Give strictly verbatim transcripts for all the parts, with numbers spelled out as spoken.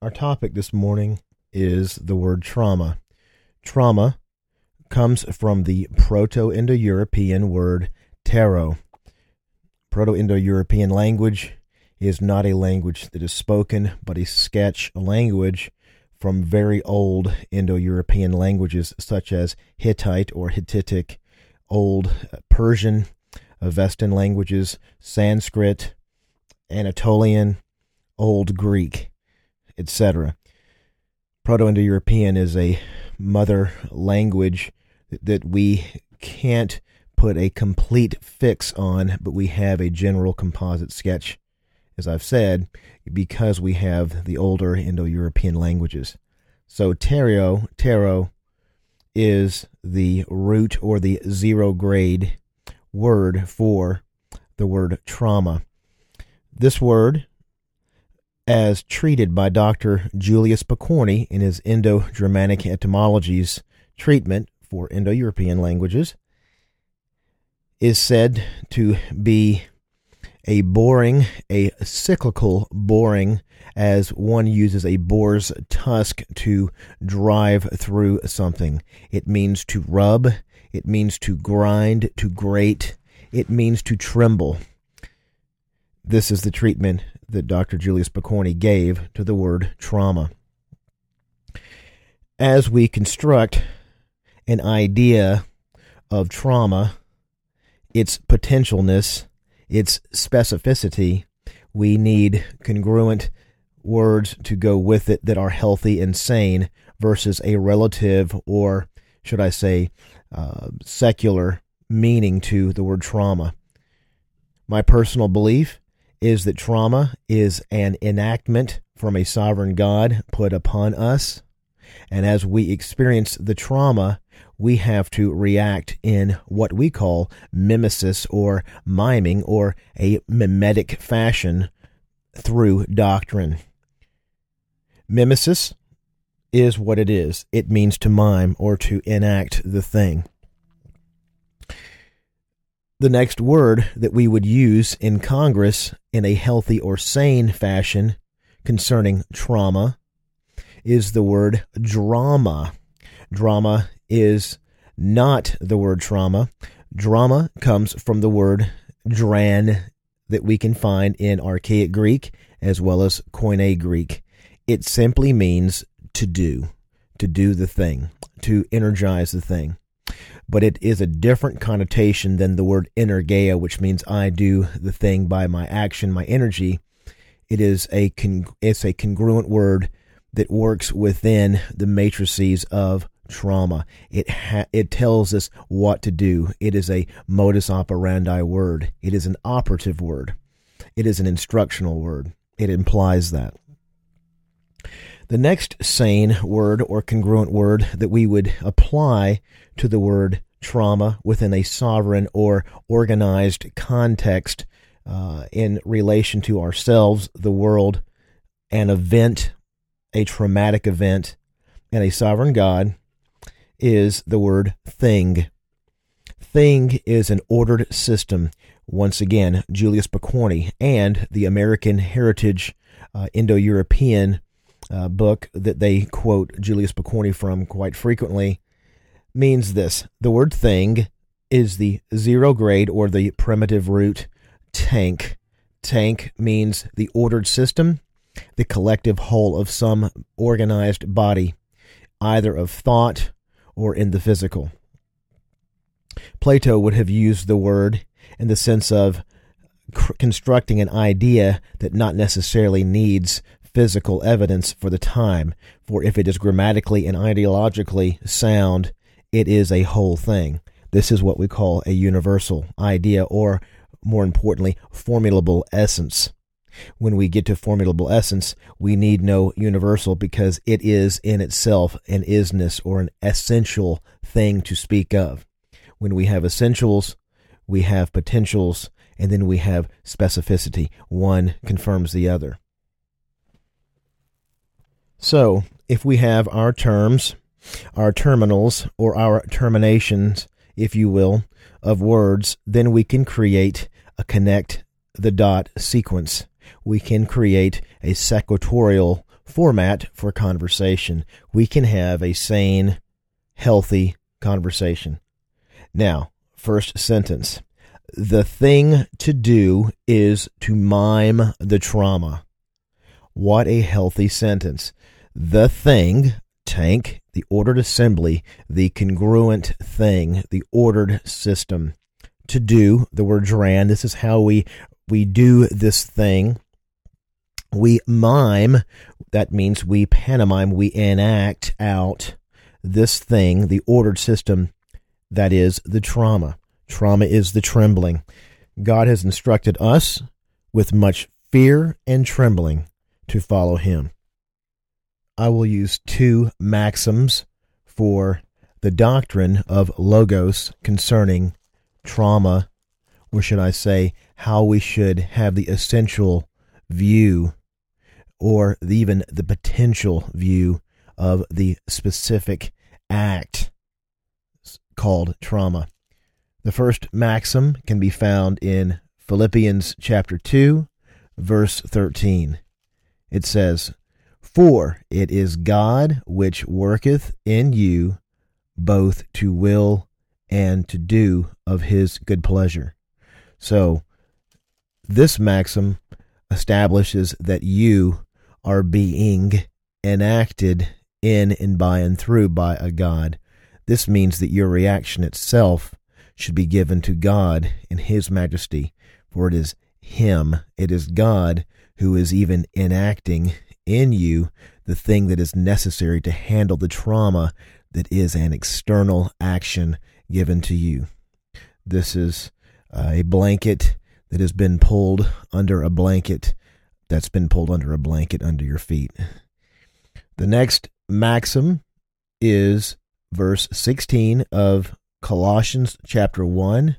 Our topic this morning is the word trauma. Trauma comes from the Proto-Indo-European word tero. Proto-Indo-European language is not a language that is spoken, but a sketch language from very old Indo-European languages such as Hittite or Hittitic, Old Persian, Avestan languages, Sanskrit, Anatolian, Old Greek, et cetera. Proto-Indo-European is a mother language that we can't put a complete fix on, but we have a general composite sketch, as I've said, because we have the older Indo-European languages. So tero, tero is the root or the zero grade word for the word trauma. This word, as treated by Doctor Julius Pokorny in his Indo-Germanic etymologies treatment for Indo-European languages, is said to be a boring, a cyclical boring, as one uses a boar's tusk to drive through something. It means to rub, it means to grind, to grate, it means to tremble. This is the treatment that Doctor Julius Pokorny gave to the word trauma. As we construct an idea of trauma, its potentialness, its specificity, we need congruent words to go with it that are healthy and sane versus a relative, or should I say, uh, secular meaning to the word trauma. My personal belief is that trauma is an enactment from a sovereign God put upon us, and as we experience the trauma, we have to react in what we call mimesis or miming or a mimetic fashion through doctrine. Mimesis is what it is. It means to mime or to enact the thing. The next word that we would use in Congress in a healthy or sane fashion concerning trauma is the word drama. Drama is not the word trauma. Drama comes from the word dran that we can find in Archaic Greek as well as Koine Greek. It simply means to do, to do the thing, to energize the thing. But it is a different connotation than the word energeia, which means I do the thing by my action, my energy. It is a con- it's a congruent word that works within the matrices of trauma. It ha- it tells us what to do. It is a modus operandi word. It is an operative word. It is an instructional word. It implies that. The next sane word or congruent word that we would apply to the word trauma within a sovereign or organized context uh, in relation to ourselves, the world, an event, a traumatic event, and a sovereign God is the word thing. Thing is an ordered system. Once again, Julius Pokorny and the American Heritage uh, Indo-European uh, book that they quote Julius Pokorny from quite frequently means this. The word thing is the zero grade or the primitive root tank. Tank means the ordered system, the collective whole of some organized body, either of thought or in the physical. Plato would have used the word in the sense of cr- constructing an idea that not necessarily needs physical evidence for the time, for if it is grammatically and ideologically sound, it is a whole thing. This is what we call a universal idea, or more importantly, formulable essence. When we get to formulable essence, we need no universal because it is in itself an isness or an essential thing to speak of. When we have essentials, we have potentials, and then we have specificity. One confirms the other. So, if we have our terms, our terminals, or our terminations, if you will, of words, then we can create a connect the dot sequence. We can create a sequatorial format for conversation. We can have a sane, healthy conversation. Now, first sentence. The thing to do is to mime the trauma. What a healthy sentence. The thing, tank, the ordered assembly, the congruent thing, the ordered system. To do, the word dran, this is how we, we do this thing. We mime, that means we pantomime, we enact out this thing, the ordered system, that is the trauma. Trauma is the trembling. God has instructed us with much fear and trembling to follow him. I will use two maxims for the doctrine of logos concerning trauma, or should I say, how we should have the essential view, or even the potential view of the specific act called trauma. The first maxim can be found in Philippians chapter two, verse thirteen. It says, "For it is God which worketh in you both to will and to do of his good pleasure." So, this maxim establishes that you are being enacted in and by and through by a God. This means that your reaction itself should be given to God in his majesty, for it is him, it is God who is even enacting in you the thing that is necessary to handle the trauma that is an external action given to you. This is uh, a blanket that has been pulled under a blanket that's been pulled under a blanket under your feet. The next maxim is verse sixteen of Colossians chapter one.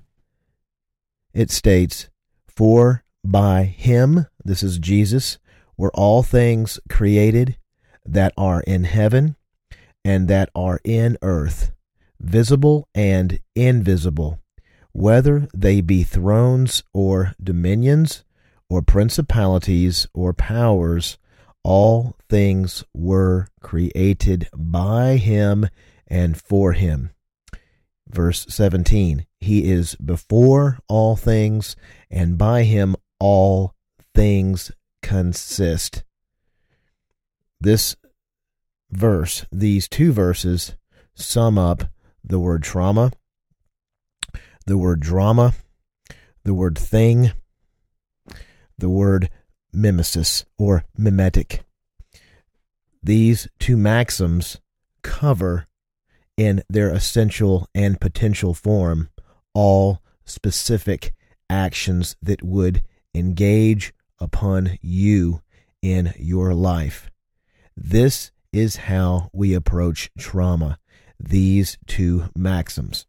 It states, "For by him," this is Jesus, "were all things created that are in heaven and that are in earth, visible and invisible, whether they be thrones or dominions or principalities or powers, all things were created by him and for him." Verse seventeen, "He is before all things, and by him all things consist." This verse, these two verses, sum up the word trauma, the word drama, the word thing, the word mimesis or mimetic. These two maxims cover in their essential and potential form all specific actions that would engage upon you in your life. This is how we approach trauma, these two maxims.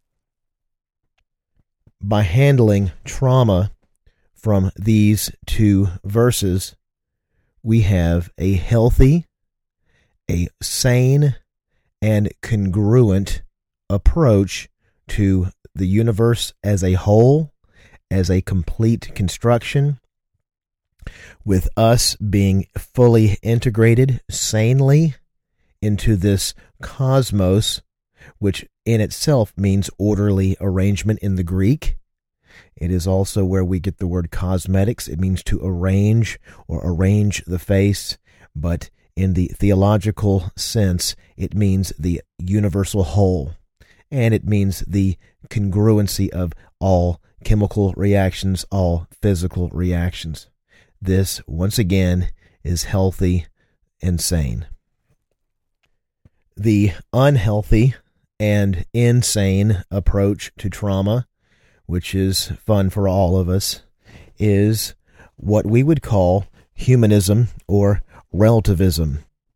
By handling trauma from these two verses, we have a healthy, a sane, and congruent approach to the universe as a whole, as a complete construction, with us being fully integrated sanely into this cosmos, which in itself means orderly arrangement in the Greek. It is also where we get the word cosmetics. It means to arrange or arrange the face, but in the theological sense, it means the universal whole, and it means the congruency of all chemical reactions, all physical reactions. This, once again, is healthy and sane. The unhealthy and insane approach to trauma, which is fun for all of us, is what we would call humanism or relativism.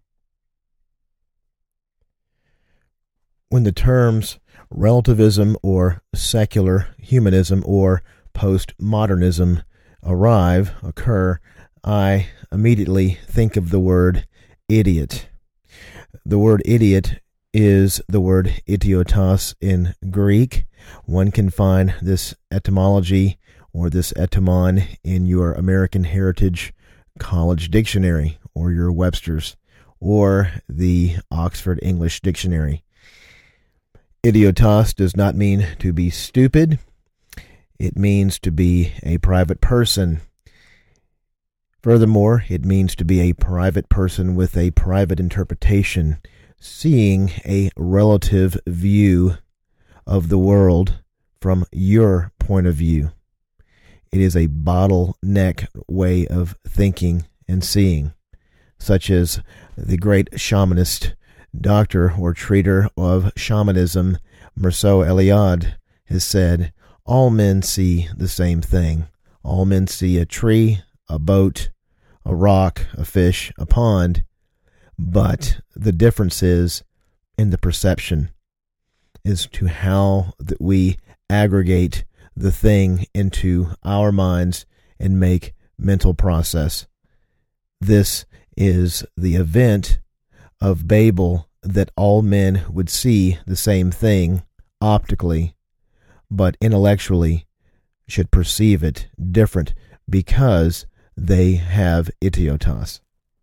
When the terms relativism or secular humanism or postmodernism arrive, occur, I immediately think of the word idiot. The word idiot is the word idiotos in Greek. One can find this etymology or this etymon in your American Heritage College Dictionary or your Webster's or the Oxford English Dictionary. Idiotos does not mean to be stupid. It means to be a private person. Furthermore, it means to be a private person with a private interpretation, seeing a relative view of the world from your point of view. It is a bottleneck way of thinking and seeing, such as the great shamanist, doctor or treater of shamanism, Mircea Eliade, has said, all men see the same thing. All men see a tree, a boat, a rock, a fish, a pond, but the difference is in the perception, as to how that we aggregate the thing into our minds and make mental process. This is the event of Babel, that all men would see the same thing optically, but intellectually should perceive it different because they have idiotos.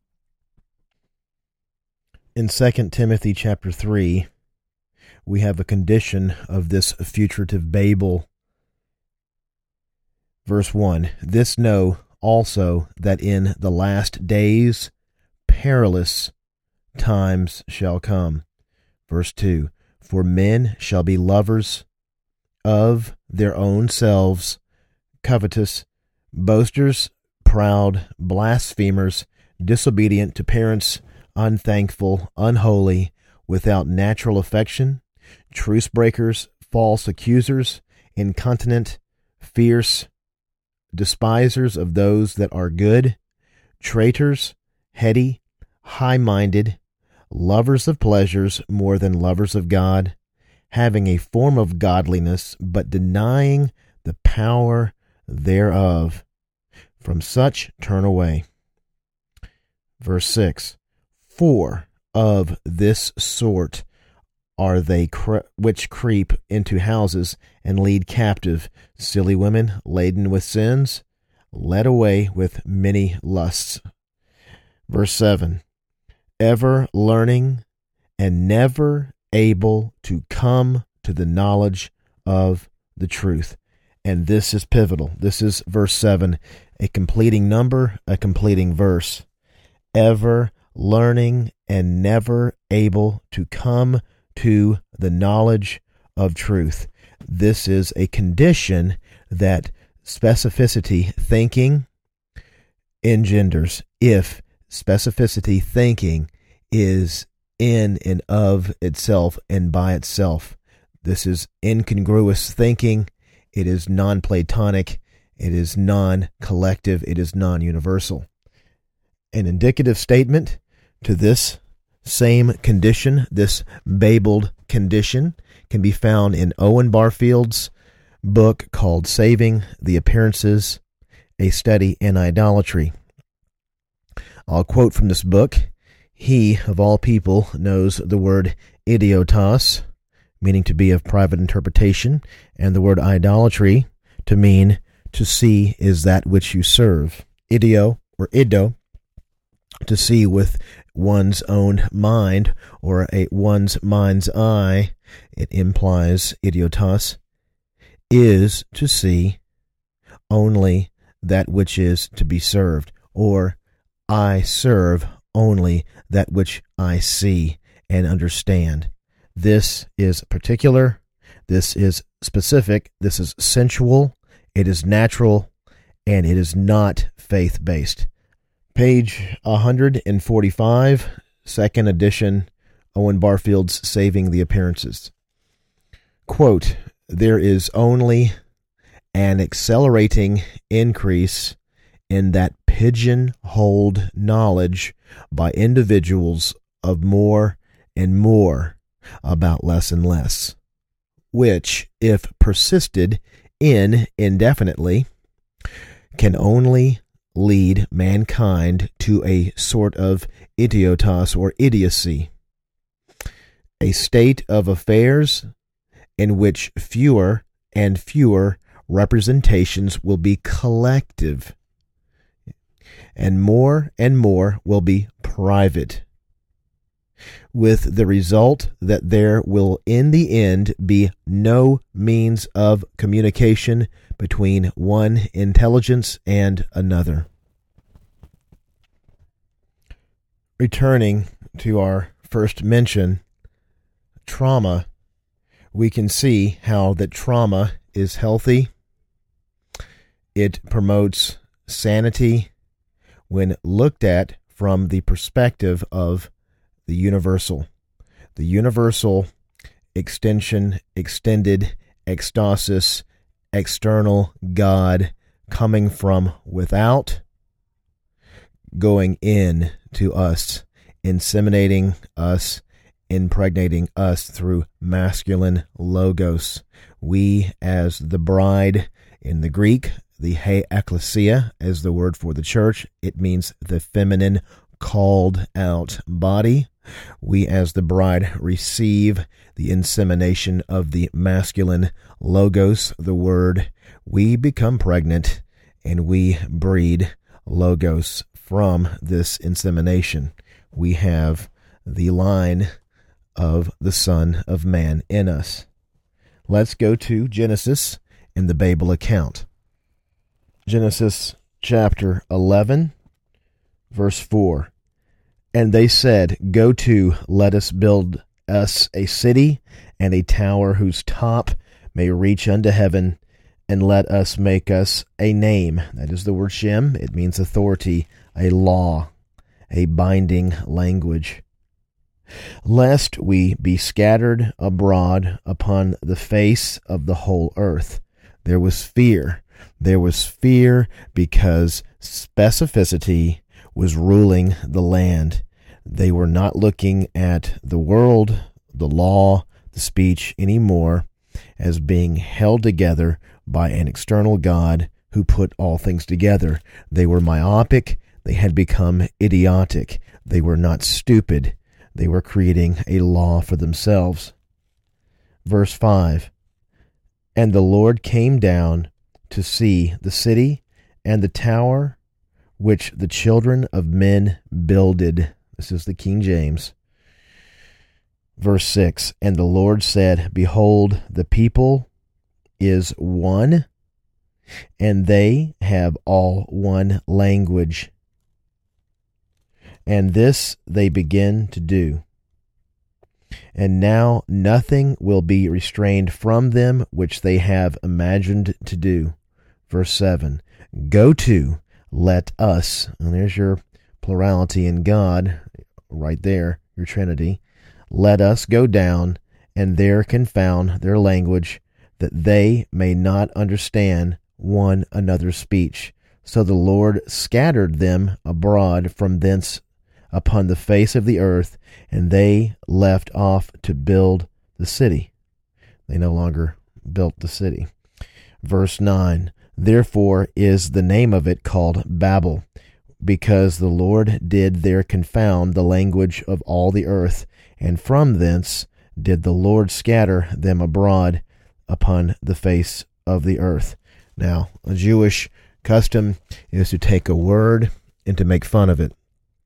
In Second Timothy chapter three, we have a condition of this futurative Babel. Verse one, this know also that in the last days perilous times shall come. Verse two, for men shall be lovers of their own selves, covetous, boasters, proud, blasphemers, disobedient to parents, unthankful, unholy, without natural affection, truce breakers, false accusers, incontinent, fierce, despisers of those that are good, traitors, heady, high-minded, lovers of pleasures more than lovers of God, having a form of godliness, but denying the power thereof. From such turn away. Verse six, for of this sort are they cre- which creep into houses and lead captive silly women laden with sins, led away with many lusts. Verse seven, ever learning and never able to come to the knowledge of the truth. And this is pivotal. This is verse seven, a completing number, a completing verse. Ever learning and never able to come to the knowledge of truth. This is a condition that specificity thinking engenders. If specificity thinking is in and of itself and by itself, this is incongruous thinking. It is non-Platonic. It is non-collective. It is non-universal. An indicative statement to this same condition, this Babeled condition, can be found in Owen Barfield's book called Saving the Appearances, A Study in Idolatry. I'll quote from this book. He, of all people, knows the word idiotos, meaning to be of private interpretation, and the word idolatry to mean to see is that which you serve. Idio, or ido, to see with one's own mind, or a one's mind's eye, it implies idiotos, is to see only that which is to be served, or I serve only that which I see and understand. This is particular, this is specific, this is sensual, it is natural, and it is not faith-based. Page one forty-five, second edition, Owen Barfield's Saving the Appearances. Quote, there is only an accelerating increase in that pigeon-holed knowledge by individuals of more and more about less and less, which, if persisted in indefinitely, can only lead mankind to a sort of idiotos or idiocy, a state of affairs in which fewer and fewer representations will be collective. and more and more will be private, with the result that there will in the end be no means of communication between one intelligence and another. Returning to our first mention, trauma, we can see how that trauma is healthy. It promotes sanity when looked at from the perspective of the universal. The universal extension, extended, ecstasis, external God coming from without, going in to us, inseminating us, impregnating us through masculine logos. We as the bride, in the Greek, the he ekklesia as the word for the church, it means the feminine called out body. We as the bride receive the insemination of the masculine logos, the word. We become pregnant and we breed logos from this insemination. We have the line of the Son of Man in us. Let's go to Genesis in the Babel account. Genesis chapter eleven, verse four. And they said, Go to, let us build us a city and a tower whose top may reach unto heaven, and let us make us a name. That is the word Shem. It means authority, a law, a binding language. Lest we be scattered abroad upon the face of the whole earth. There was fear. There was fear because specificity was ruling the land. They were not looking at the world, the law, the speech anymore as being held together by an external God who put all things together. They were myopic. They had become idiotic. They were not stupid. They were creating a law for themselves. Verse five. And the Lord came down to see the city and the tower which the children of men builded. This is the King James. Verse six. And the Lord said, Behold, the people is one, and they have all one language. And this they begin to do. And now nothing will be restrained from them which they have imagined to do. Verse seven. Go to, let us, and there's your plurality in God, right there, your Trinity. Let us go down, and there confound their language, that they may not understand one another's speech. So the Lord scattered them abroad from thence upon the face of the earth, and they left off to build the city. They no longer built the city. Verse nine, therefore is the name of it called Babel, because the Lord did there confound the language of all the earth, and from thence did the Lord scatter them abroad upon the face of the earth. Now, a Jewish custom is to take a word and to make fun of it.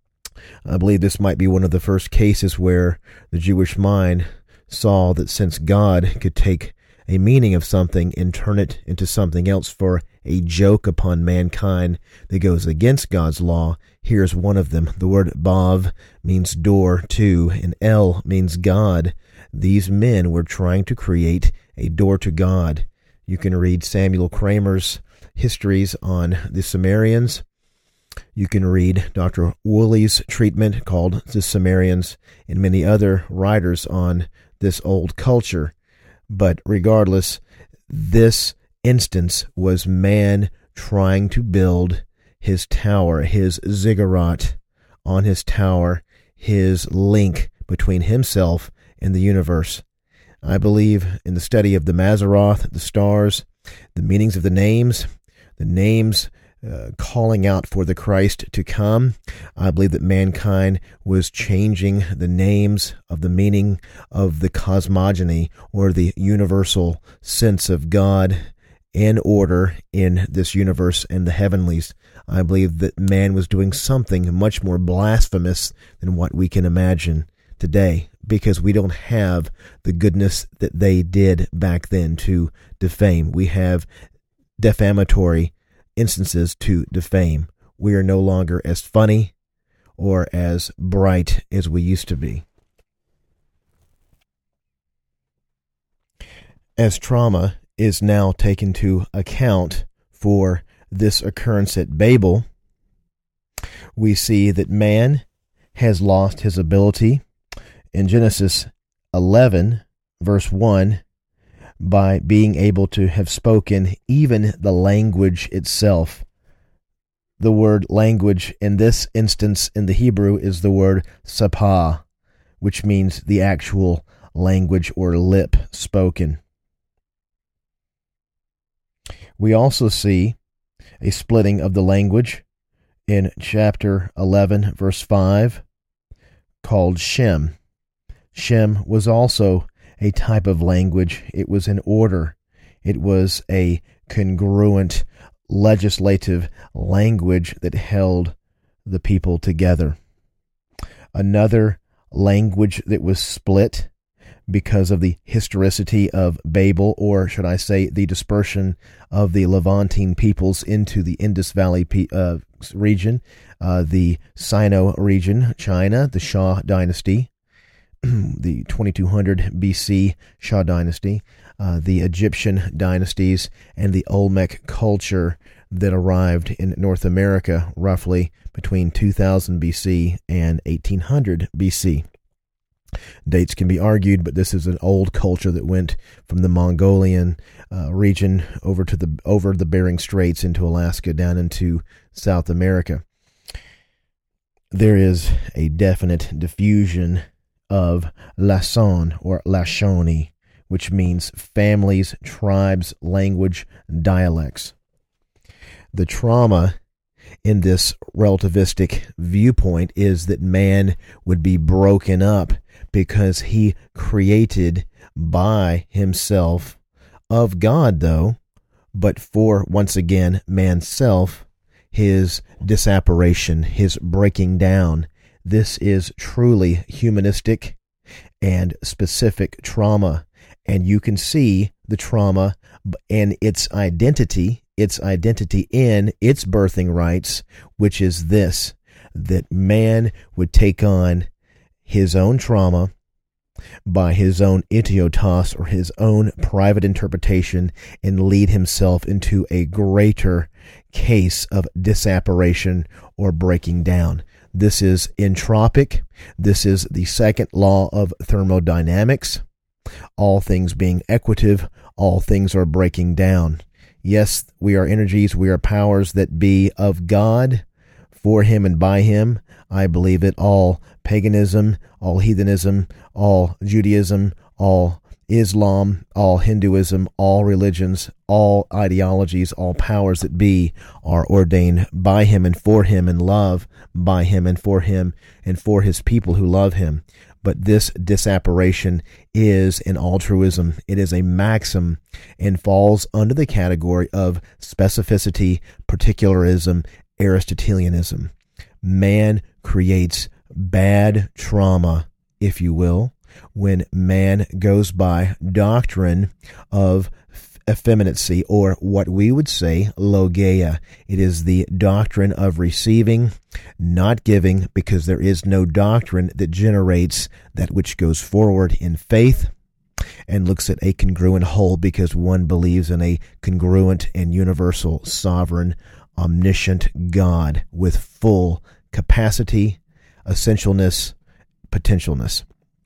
I believe this might be one of the first cases where the Jewish mind saw that since God could take a meaning of something and turn it into something else for a joke upon mankind that goes against God's law, here's one of them. The word Bav means door to, and El means God. These men were trying to create a door to God. You can read Samuel Kramer's histories on the Sumerians. You can read Doctor Woolley's treatment called The Sumerians and many other writers on this old culture. But regardless, this instance was man trying to build his tower, his ziggurat on his tower, his link between himself and the universe. I believe in the study of the Mazzaroth, the stars, the meanings of the names, the names uh, calling out for the Christ to come. I believe that mankind was changing the names of the meaning of the cosmogony, or the universal sense of God in order in this universe and the heavenlies. I believe that man was doing something much more blasphemous than what we can imagine today, because we don't have the goodness that they did back then to defame. We have defamatory instances to defame. We are no longer as funny or as bright as we used to be. As trauma is now taken to account for this occurrence at Babel, we see that man has lost his ability in Genesis eleven, verse one, by being able to have spoken even the language itself. The word language in this instance in the Hebrew is the word sapah, which means the actual language or lip spoken. We also see a splitting of the language in chapter eleven, verse five, called Shem. Shem was also a type of language. It was an order. It was a congruent legislative language that held the people together. Another language that was split because of the historicity of Babel, or should I say the dispersion of the Levantine peoples into the Indus Valley pe- uh, region, uh, the Sino region, China, the Shah dynasty, the twenty-two hundred B C Shah dynasty, uh, the Egyptian dynasties, and the Olmec culture that arrived in North America roughly between two thousand B C and eighteen hundred B C. Dates can be argued, but this is an old culture that went from the Mongolian uh, region over to the over the Bering Straits into Alaska down into South America. There is a definite diffusion of Lason or Lashoni, which means families, tribes, language, dialects. The trauma in this relativistic viewpoint is that man would be broken up because he created by himself, of God though, but for, once again, man's self, his disapparation, his breaking down. This is truly humanistic and specific trauma, and you can see the trauma and its identity, its identity in its birthing rights, which is this, that man would take on his own trauma by his own idiotos, or his own private interpretation, and lead himself into a greater case of disapparation or breaking down. This is entropic. This is the second law of thermodynamics. All things being equative, all things are breaking down. Yes, we are energies, we are powers that be of God, for him and by him. I believe it all paganism, all heathenism, all Judaism, all Islam, all Hinduism, all religions, all ideologies, all powers that be are ordained by him and for him, and love by him and for him and for his people who love him. But this disapparation is an altruism. It is a maxim and falls under the category of specificity, particularism, Aristotelianism. Man creates bad trauma, if you will, when man goes by doctrine of effeminacy, or what we would say logeia. It is the doctrine of receiving, not giving, because there is no doctrine that generates that which goes forward in faith and looks at a congruent whole, because one believes in a congruent and universal, sovereign, omniscient God with full capacity, essentialness, potentialness.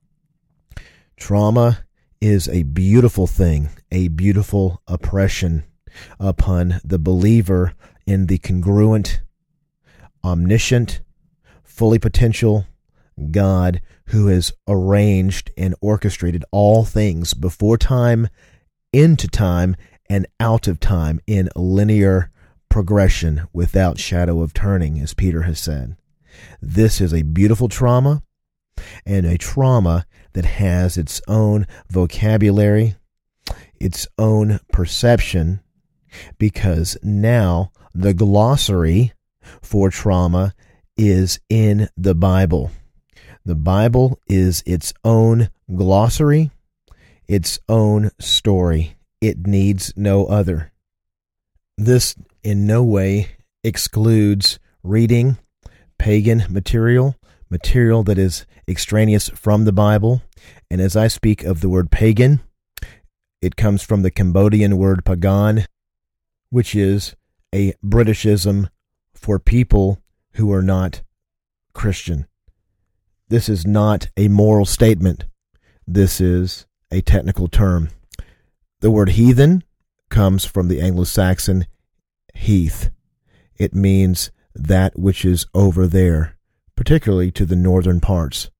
Trauma is a beautiful thing, a beautiful oppression upon the believer in the congruent, omniscient, fully potential God who has arranged and orchestrated all things before time, into time, and out of time in linear progression without shadow of turning, as Peter has said. This is a beautiful trauma, and a trauma that has its own vocabulary, its own perception, because now the glossary for trauma is in the Bible. The Bible is its own glossary, its own story. It needs no other. This in no way excludes reading pagan material, material that is extraneous from the Bible. And as I speak of the word pagan, it comes from the Cambodian word pagan, which is a Britishism for people who are not Christian. This is not a moral statement. This is a technical term. The word heathen comes from the Anglo-Saxon heath. It means that which is over there, particularly to the northern parts.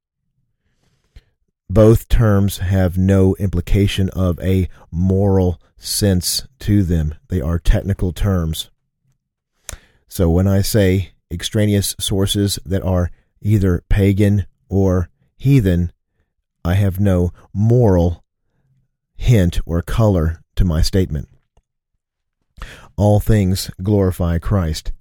Both terms have no implication of a moral sense to them. They are technical terms. So when I say extraneous sources that are either pagan or heathen, I have no moral hint or color to my statement. All things glorify Christ.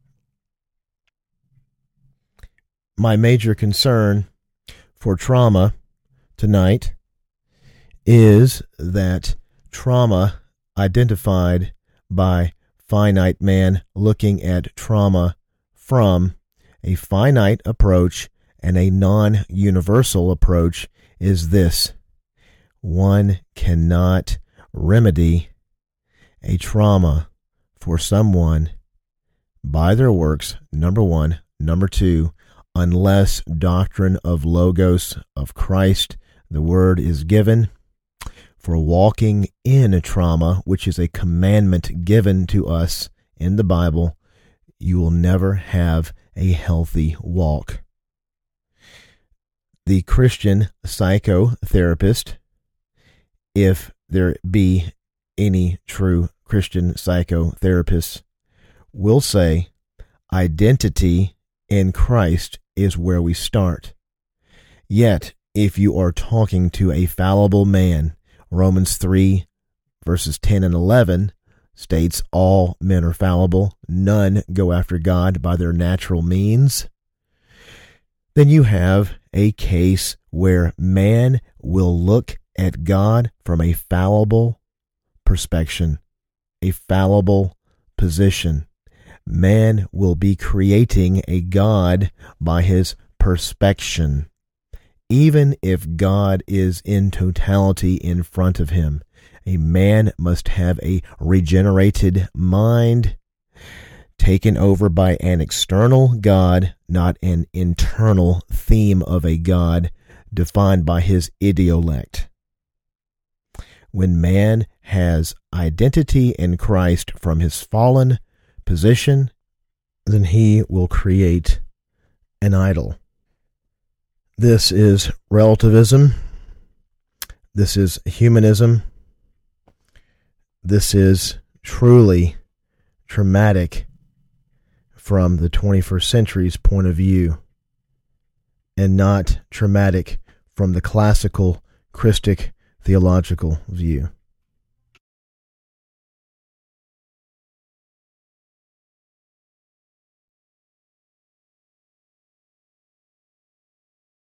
My major concern for trauma tonight is that trauma identified by finite man looking at trauma from a finite approach and a non-universal approach is this: one cannot remedy a trauma for someone by their works, number one. Number two, unless doctrine of Logos of Christ, the word, is given. For walking in a trauma, which is a commandment given to us in the Bible, you will never have a healthy walk. The Christian psychotherapist, if there be any true Christian psychotherapists, will say identity in Christ is where we start. Yet, if you are talking to a fallible man, Romans three, verses ten and eleven, states all men are fallible, none go after God by their natural means, then you have a case where man will look at God from a fallible perspective, a fallible position. Man will be creating a God by his perspection. Even if God is in totality in front of him, a man must have a regenerated mind taken over by an external God, not an internal theme of a God defined by his idiolect. When man has identity in Christ from his fallen position, then he will create an idol. This is relativism. This is humanism. This is truly traumatic from the twenty-first century's point of view, and not traumatic from the classical Christic theological view.